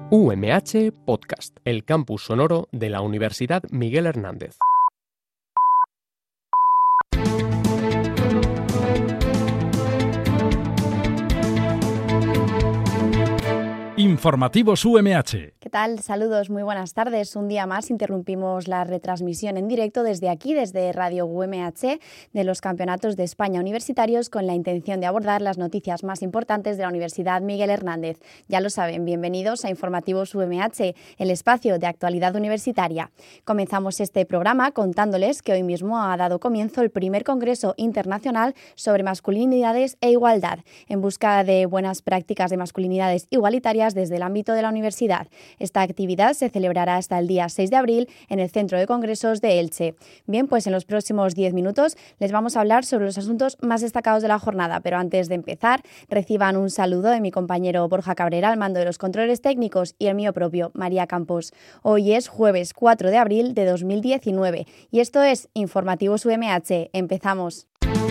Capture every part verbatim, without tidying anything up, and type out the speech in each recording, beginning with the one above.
U M H Podcast, el campus sonoro de la Universidad Miguel Hernández. Informativos U M H. ¿Qué tal? Saludos, muy buenas tardes. Un día más interrumpimos la retransmisión en directo desde aquí, desde Radio U M H, de los Campeonatos de España Universitarios, con la intención de abordar las noticias más importantes de la Universidad Miguel Hernández. Ya lo saben, bienvenidos a Informativos U M H, el espacio de actualidad universitaria. Comenzamos este programa contándoles que hoy mismo ha dado comienzo el primer Congreso Internacional sobre Masculinidades e Igualdad, en busca de buenas prácticas de masculinidades igualitarias desde el ámbito de la universidad. Esta actividad se celebrará hasta el día seis de abril en el Centro de Congresos de Elche. Bien, pues en los próximos diez minutos les vamos a hablar sobre los asuntos más destacados de la jornada, pero antes de empezar, reciban un saludo de mi compañero Borja Cabrera al mando de los controles técnicos y el mío propio, María Campos. Hoy es jueves cuatro de abril de dos mil diecinueve y esto es Informativos U M H. Empezamos.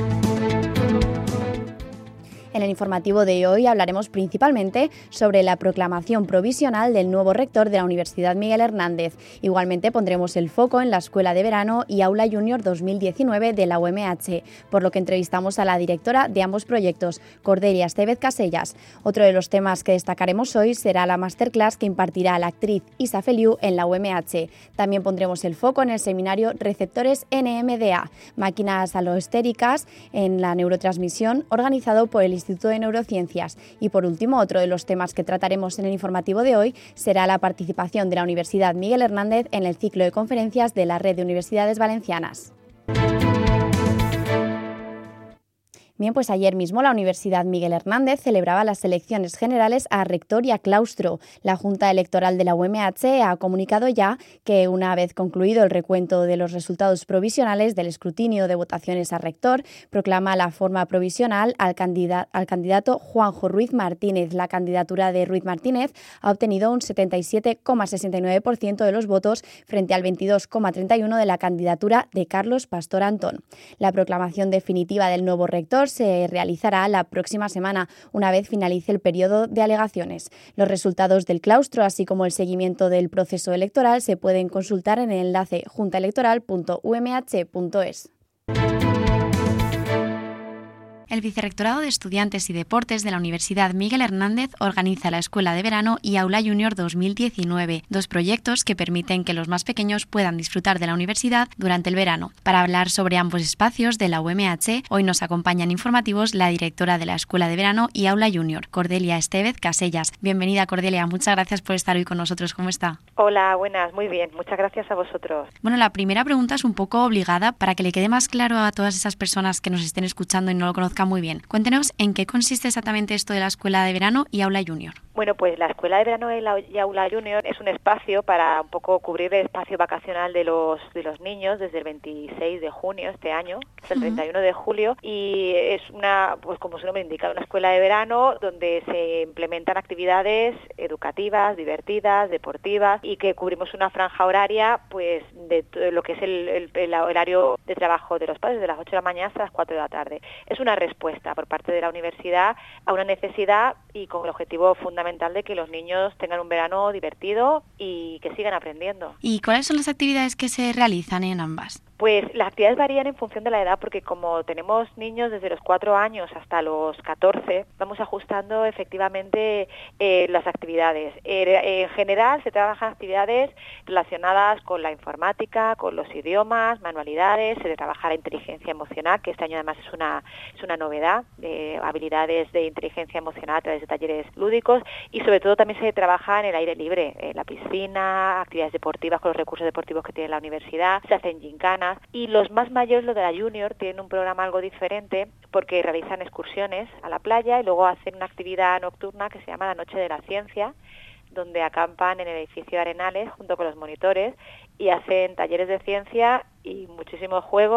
En el informativo de hoy hablaremos principalmente sobre la proclamación provisional del nuevo rector de la Universidad Miguel Hernández. Igualmente pondremos el foco en la Escuela de Verano y Aula Junior dos mil diecinueve de la U M H, por lo que entrevistamos a la directora de ambos proyectos, Cordelia Estevez Casellas. Otro de los temas que destacaremos hoy será la masterclass que impartirá la actriz Isa Feliu en la U M H. También pondremos el foco en el seminario Receptores N M D A, máquinas aloestéricas en la neurotransmisión, organizado por el Instituto de Neurociencias. Y por último, otro de los temas que trataremos en el informativo de hoy será la participación de la Universidad Miguel Hernández en el ciclo de conferencias de la Red de Universidades Valencianas. Bien, pues ayer mismo la Universidad Miguel Hernández celebraba las elecciones generales a rector y a claustro. La Junta Electoral de la U M H ha comunicado ya que, una vez concluido el recuento de los resultados provisionales del escrutinio de votaciones a rector, proclama la forma provisional al, candida- al candidato Juanjo Ruiz Martínez. La candidatura de Ruiz Martínez ha obtenido un setenta y siete coma sesenta y nueve por ciento de los votos frente al veintidós coma treinta y uno por ciento de la candidatura de Carlos Pastor Antón. La proclamación definitiva del nuevo rector se realizará la próxima semana, una vez finalice el periodo de alegaciones. Los resultados del claustro, así como el seguimiento del proceso electoral, se pueden consultar en el enlace juntaelectoral punto u m h punto es. El Vicerrectorado de Estudiantes y Deportes de la Universidad Miguel Hernández organiza la Escuela de Verano y Aula Junior dos mil diecinueve, dos proyectos que permiten que los más pequeños puedan disfrutar de la universidad durante el verano. Para hablar sobre ambos espacios de la U M H, hoy nos acompañan informativos la directora de la Escuela de Verano y Aula Junior, Cordelia Estevez Casellas. Bienvenida, Cordelia, muchas gracias por estar hoy con nosotros. ¿Cómo está? Hola, buenas, muy bien, muchas gracias a vosotros. Bueno, la primera pregunta es un poco obligada para que le quede más claro a todas esas personas que nos estén escuchando y no lo conozcan muy bien. Cuéntenos en qué consiste exactamente esto de la Escuela de Verano y Aula Junior. Bueno, pues la Escuela de Verano y Aula Junior es un espacio para un poco cubrir el espacio vacacional de los de los niños desde el veintiséis de junio este año hasta el treinta y uno de julio, y es una, pues como su nombre indica, una escuela de verano donde se implementan actividades educativas, divertidas, deportivas, y que cubrimos una franja horaria pues de lo que es el, el, el horario de trabajo de los padres, de las ocho de la mañana hasta las cuatro de la tarde. Es una respuesta por parte de la universidad a una necesidad y con el objetivo fundamental de que los niños tengan un verano divertido y que sigan aprendiendo. ¿Y cuáles son las actividades que se realizan en ambas? Pues las actividades varían en función de la edad, porque como tenemos niños desde los cuatro años hasta los catorce, vamos ajustando efectivamente eh, las actividades. Eh, en general se trabajan actividades relacionadas con la informática, con los idiomas, manualidades, se trabaja la inteligencia emocional, que este año además es una, es una novedad, eh, habilidades de inteligencia emocional a través de talleres lúdicos, y sobre todo también se trabaja en el aire libre, en la piscina, actividades deportivas con los recursos deportivos que tiene la universidad, se hacen gincanas. Y los más mayores, los de la Junior, tienen un programa algo diferente porque realizan excursiones a la playa y luego hacen una actividad nocturna que se llama la Noche de la Ciencia, donde acampan en el edificio de Arenales junto con los monitores y hacen talleres de ciencia y muchísimos juegos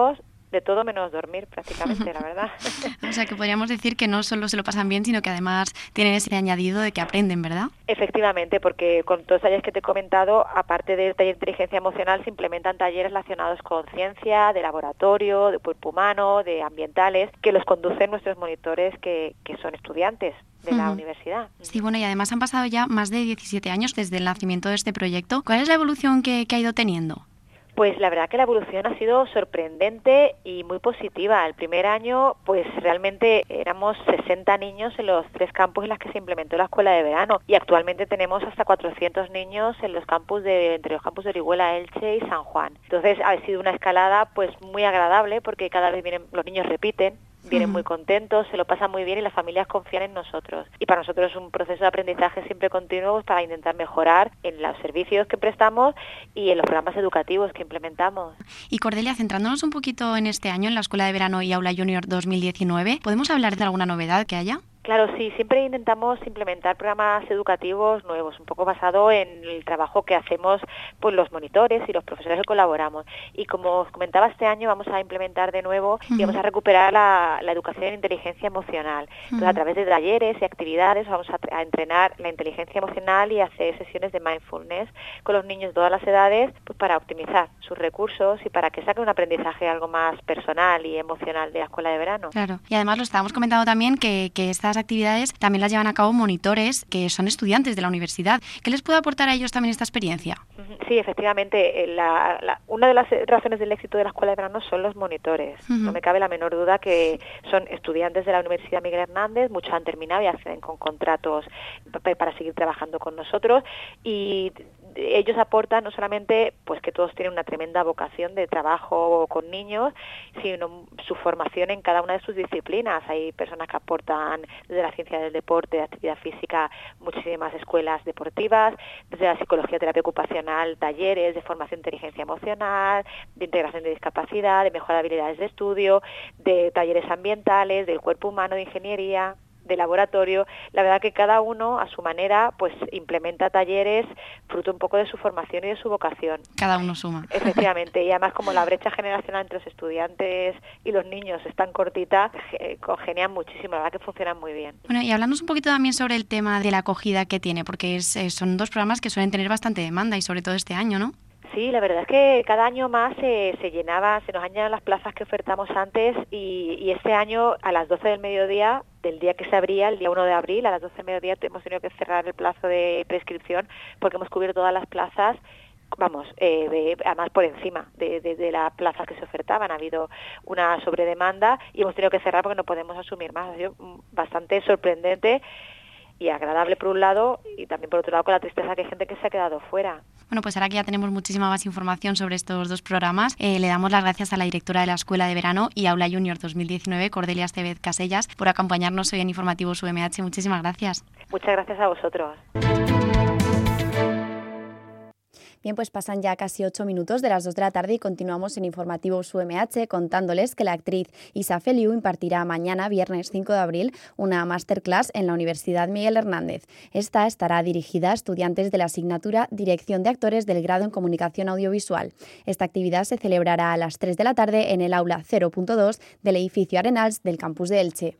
de todo menos dormir prácticamente, la verdad. O sea, que podríamos decir que no solo se lo pasan bien, sino que además tienen ese añadido de que aprenden, ¿verdad? Efectivamente, porque con todos los talleres que te he comentado, aparte del taller de inteligencia emocional, se implementan talleres relacionados con ciencia, de laboratorio, de cuerpo humano, de ambientales, que los conducen nuestros monitores que, que son estudiantes de la uh-huh. universidad. Sí, bueno, y además han pasado ya más de diecisiete años desde el nacimiento de este proyecto. ¿Cuál es la evolución que, que ha ido teniendo? Pues la verdad que la evolución ha sido sorprendente y muy positiva. El primer año, pues realmente éramos sesenta niños en los tres campus en los que se implementó la escuela de verano y actualmente tenemos hasta cuatrocientos niños en los campus de entre los campus de Orihuela, Elche y San Juan. Entonces ha sido una escalada pues muy agradable porque cada vez vienen los niños repiten. Vienen muy contentos, se lo pasan muy bien y las familias confían en nosotros. Y para nosotros es un proceso de aprendizaje siempre continuo para intentar mejorar en los servicios que prestamos y en los programas educativos que implementamos. Y Cordelia, centrándonos un poquito en este año en la Escuela de Verano y Aula Junior dos mil diecinueve, ¿podemos hablar de alguna novedad que haya? Claro, sí, siempre intentamos implementar programas educativos nuevos, un poco basado en el trabajo que hacemos pues los monitores y los profesores que colaboramos. Y como os comentaba, este año vamos a implementar de nuevo uh-huh. y vamos a recuperar la, la educación en inteligencia emocional. Entonces, uh-huh. a través de talleres y actividades vamos a, a entrenar la inteligencia emocional y hacer sesiones de mindfulness con los niños de todas las edades pues para optimizar sus recursos y para que saquen un aprendizaje algo más personal y emocional de la escuela de verano. Claro, y además lo estábamos comentando también que, que estas actividades también las llevan a cabo monitores que son estudiantes de la universidad. ¿Qué les puede aportar a ellos también esta experiencia? Sí, efectivamente, la, la, una de las razones del éxito de la escuela de verano son los monitores. Uh-huh. No me cabe la menor duda que son estudiantes de la Universidad Miguel Hernández, muchos han terminado y acceden con contratos para seguir trabajando con nosotros y ellos aportan no solamente pues que todos tienen una tremenda vocación de trabajo con niños, sino su formación en cada una de sus disciplinas. Hay personas que aportan desde la ciencia del deporte, de actividad física, muchísimas escuelas deportivas, desde la psicología, terapia ocupacional, talleres de formación de inteligencia emocional, de integración de discapacidad, de mejora de habilidades de estudio, de talleres ambientales, del cuerpo humano, de ingeniería, de laboratorio. La verdad que cada uno a su manera pues implementa talleres fruto un poco de su formación y de su vocación. Cada uno suma. Efectivamente, y además como la brecha generacional entre los estudiantes y los niños es tan cortita, congenian muchísimo, la verdad que funcionan muy bien. Bueno, y hablándonos un poquito también sobre el tema de la acogida que tiene, porque es, son dos programas que suelen tener bastante demanda y sobre todo este año, ¿no? Sí, la verdad es que cada año más se, se llenaba, se nos añaden las plazas que ofertamos antes y, y este año a las doce del mediodía, del día que se abría, el día uno de abril, a las doce del mediodía hemos tenido que cerrar el plazo de prescripción porque hemos cubierto todas las plazas, vamos, eh, de, además por encima de, de, de las plazas que se ofertaban. Ha habido una sobredemanda y hemos tenido que cerrar porque no podemos asumir más. Ha sido bastante sorprendente y agradable por un lado y también por otro lado con la tristeza que hay gente que se ha quedado fuera. Bueno, pues ahora que ya tenemos muchísima más información sobre estos dos programas, eh, le damos las gracias a la directora de la Escuela de Verano y Aula Junior dos mil diecinueve, Cordelia Estevez Casellas, por acompañarnos hoy en Informativos U M H. Muchísimas gracias. Muchas gracias a vosotros. Bien, pues pasan ya casi ocho minutos de las dos de la tarde y continuamos en Informativos U M H contándoles que la actriz Isa Feliu impartirá mañana, viernes cinco de abril, una masterclass en la Universidad Miguel Hernández. Esta estará dirigida a estudiantes de la asignatura Dirección de Actores del grado en Comunicación Audiovisual. Esta actividad se celebrará a las tres de la tarde en el aula cero punto dos del edificio Arenals del campus de Elche.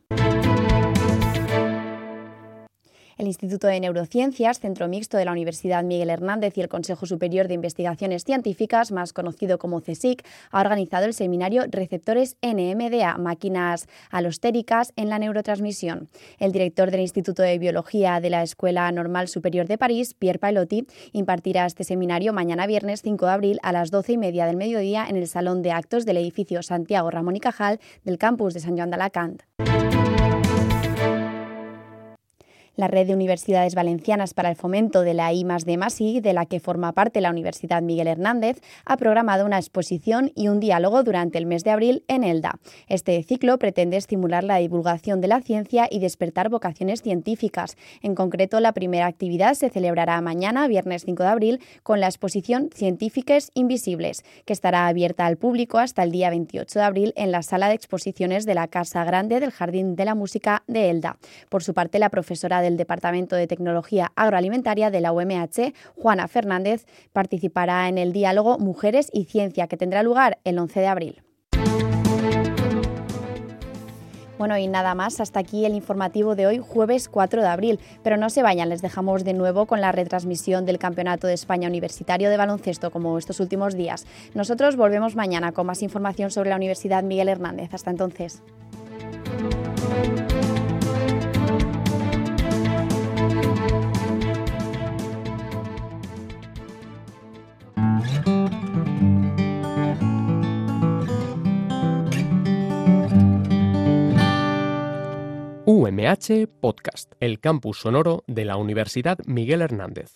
El Instituto de Neurociencias, Centro Mixto de la Universidad Miguel Hernández y el Consejo Superior de Investigaciones Científicas, más conocido como CSIC, ha organizado el seminario Receptores N M D A, máquinas alostéricas en la neurotransmisión. El director del Instituto de Biología de la Escuela Normal Superior de París, Pierre Pailotti, impartirá este seminario mañana viernes cinco de abril a las doce y media del mediodía en el Salón de Actos del edificio Santiago Ramón y Cajal del campus de Sant Joan d'Alacant. La Red de Universidades Valencianas para el Fomento de la I más D más I, de la que forma parte la Universidad Miguel Hernández, ha programado una exposición y un diálogo durante el mes de abril en Elda. Este ciclo pretende estimular la divulgación de la ciencia y despertar vocaciones científicas. En concreto, la primera actividad se celebrará mañana, viernes cinco de abril, con la exposición Científiques Invisibles, que estará abierta al público hasta el día veintiocho de abril en la sala de exposiciones de la Casa Grande del Jardín de la Música de Elda. Por su parte, la profesora de del Departamento de Tecnología Agroalimentaria de la U M H, Juana Fernández, participará en el diálogo Mujeres y Ciencia, que tendrá lugar el once de abril. Bueno, y nada más, hasta aquí el informativo de hoy, jueves cuatro de abril. Pero no se vayan, les dejamos de nuevo con la retransmisión del Campeonato de España Universitario de Baloncesto, como estos últimos días. Nosotros volvemos mañana con más información sobre la Universidad Miguel Hernández. Hasta entonces. U M H Podcast, el campus sonoro de la Universidad Miguel Hernández.